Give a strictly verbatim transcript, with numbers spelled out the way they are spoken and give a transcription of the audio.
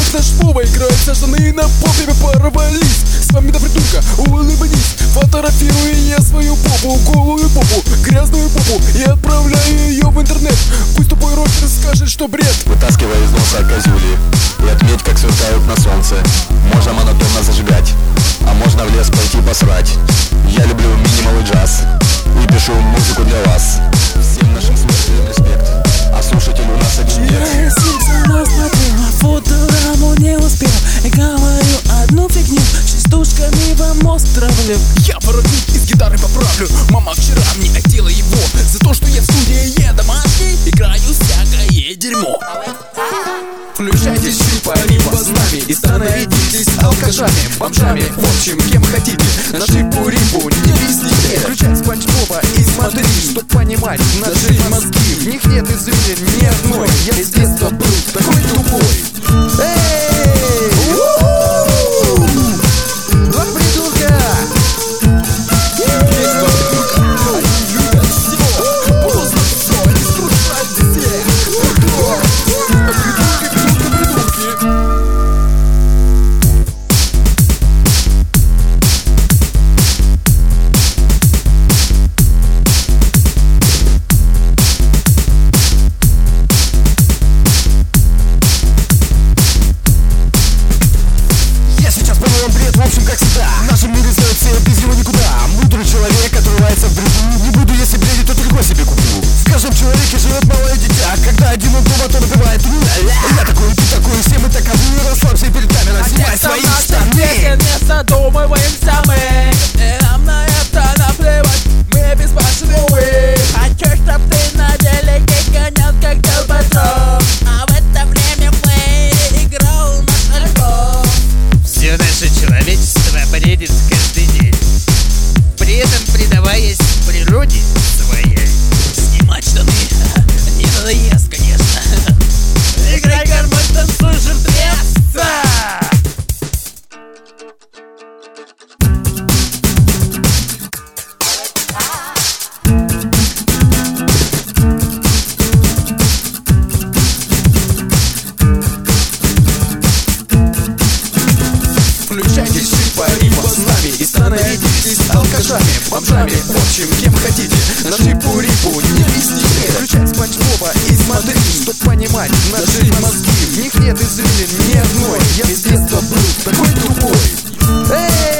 наш Вова играет со штаны на попе, порвались. С вами до придурка, улыбнись. Фотографирую я свою попу, голую попу, грязную попу, и отправляю ее в интернет. Пусть тупой рокер скажет, что бред. Вытаскивая из носа козюли и отметь, как сверкают на солнце. Можно монотонно зажигать, а можно в лес пойти посрать. Я люблю минимал и джаз и пишу музыку для вас. Всем нашим слушателям респект, а слушатель у нас один нет. Я Симпсона смотрел, а фотораму не успел. И говорю одну фигню, частушками вам островлю. Я воротник из гитары поправлю. Мама вчера мне одела его за то, что я в студии я домашний играю всякое дерьмо. Включайтесь, шипа-рипа с нами и становитесь алкашами, бомжами, в общем, кем хотите. На шипу-рипу не везде. Включай Спанч Боба и смотри, чтоб понимать наши мозги. В них нет извилин ни одной. Я с детства был такой тупой. Эй! Два придурка! Есть два придурка, они любят все. Поздно все, они скрушают всех. Придурки, придурки, придурки. В общем, как всегда, в нашем мире знают все, без него никуда. Мудрый человек отрывается в бреду. Не буду, если бредит, то другой себе куплю. В каждом человеке живет малое дитя. Когда один он дома, то напевает ля-ля. Я такой, ты такой, все мы таковы. Расслабься перед камерой, снимай свои штаны. Не задумываемся мы, и нам на это наплевать. Мы беспашные. Хочу, чтоб ты на делике гонял, как долботрон. А в это время в плеере играл наш альбом. Все наше человечество бредит каждый день, при этом предаваясь природе своей. Снимать штаны не надоест, конечно. Играй гармонь, танцуй, жертвец. Включайтесь, шипа-рипа с нами и становитесь алкашами, бомжами, в общем, кем хотите. На шипу-рипу не везде. Включай Спанч Боба и смотри, чтоб понимать наши мозги. В них нет извилин ни одной. Я с детства был такой тупой. Эй!